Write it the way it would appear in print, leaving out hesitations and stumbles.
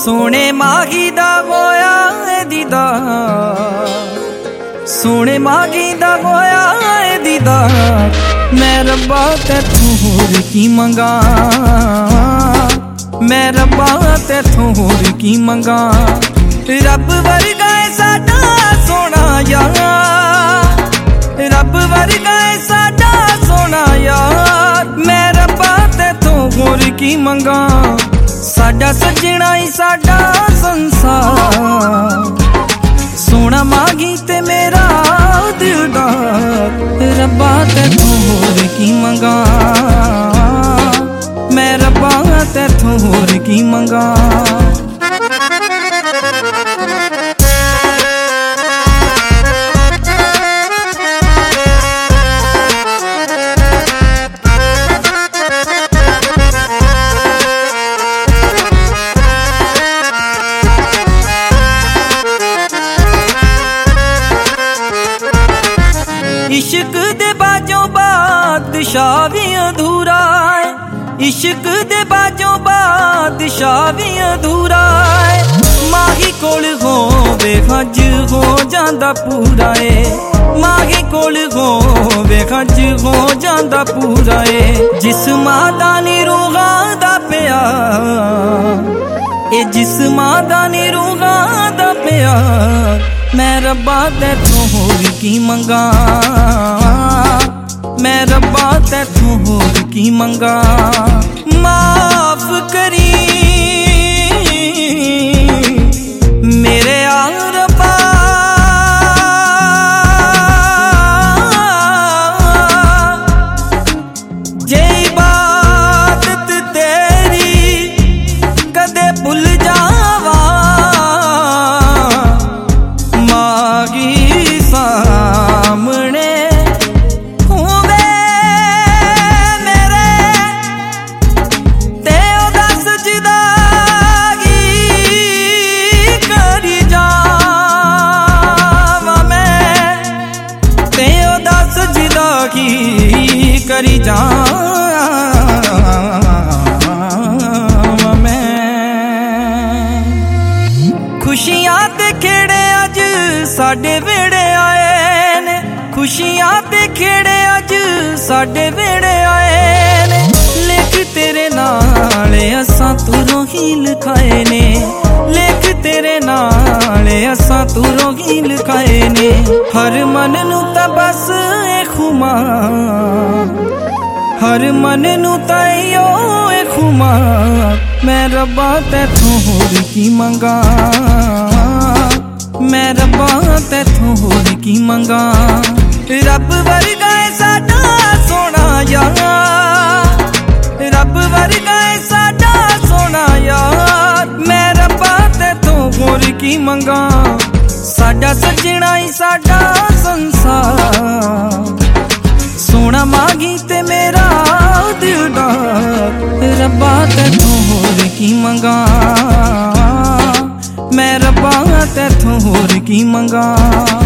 सोने मागी दा गोया दीदा, सोने मागी दा गोया दीदा। मैं रब्बा तैथों होर की मंगा, मैं रब्बा तैथों होर की मंगा। रब वर्गा है साडा सोना यार, रब वर्गा है साडा सोना यार। मैं रब्बा तैथों होर की मंगा, साडा सजना ही साडा संसार। सोना मांगी ते मेरा दिलदार, रब्बा तैथों होर की मंगा, मैं रब्बा तैथों होर की मंगा। इश्क दे बाजों बादशाह भी अधूरा है, इश्क दे बाजों बादशाह भी अधूरा है। माही कोल होवे हज हो जांदा पूरा है, माही कोल होवे हज हो जांदा पूरा है। जिस्मां दा नी रूहां दा प्यार, ए जिस्मां दा नी रूहां दा प्यार। मैं रब्बा तैथों होर की मंगा, मैं रब्बा तैथों होर की मंगा। माफ करी मेरे आ रब्बा, जे इबादत तेरी कदे भुल जावा। सामने होवे मेरे ते ओदा सजदा करी जावां मैं, ते ओदा सजदा करी जावां मैं। खुशियां ते खेड़े अज साडे वेड़े आए ने, खुशियां ते खेड़े अज साडे वेड़े आए ने। लेख तेरे नाल असां तुरों ही लिखाए ने, लेख तेरे नाल असां तुरों ही लिखाए ने। हर मन नू तां बस ए खुमार, हर मन नू तां इयो ए खुमार। मैं रब्बा तैथों होर की मंगा, मैं रब्बा तैथों होर की मंगा। रब वर्गा है साडा सोना यार, रब वर्गा है साडा सोना यार। मैं रब्बा तैथों होर की मंगा, साडा सजना ही साडा संसार। सोना मांगी ते मेरा दिलदार, रब्बा तैथों होर की मंगा, मैं रब्बा तैथों होर की मंगा।